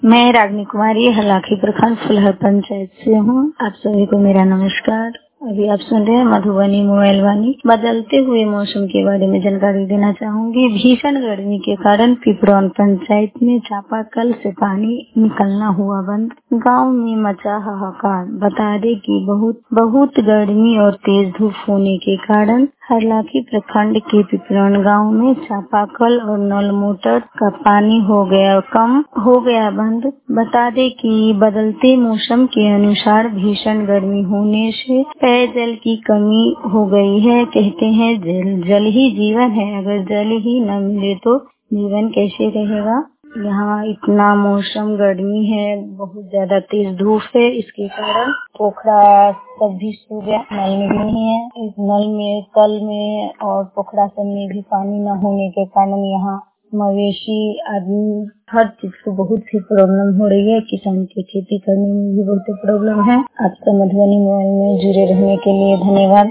मैं रागनी कुमारी हलाखी प्रखंड फुलहर पंचायत से हूँ। आप सभी को मेरा नमस्कार। अभी आप सुन रहे हैं मधुबनी मोबाइल वाणी। बदलते हुए मौसम के बारे में जानकारी देना चाहूंगी। भीषण गर्मी के कारण पिपरौन पंचायत में चापाकल से पानी निकलना हुआ बंद। गांव में मचा हाहाकार। बता दें कि बहुत गर्मी और तेज धूप होने के कारण हरलाखी प्रखंड के पिपरौन गांव में चापाकल और नल मोटर का पानी हो गया बंद। बता दें कि बदलते मौसम के अनुसार भीषण गर्मी होने से पेयजल की कमी हो गई है। कहते हैं जल ही जीवन है, अगर जल ही न मिले तो जीवन कैसे रहेगा। यहाँ इतना मौसम गर्मी है, बहुत ज्यादा तेज धूप है, इसके कारण पोखरा सब भी सूख गया, नल में भी नहीं है। इस नल में कल में और पोखरा सब में भी पानी न होने के कारण यहाँ मवेशी आदमी हर चीज को बहुत सी प्रॉब्लम हो रही है। किसान की खेती करने में भी बहुत प्रॉब्लम है। आपका मधुबनी मोबाइल में जुड़े रहने के लिए धन्यवाद।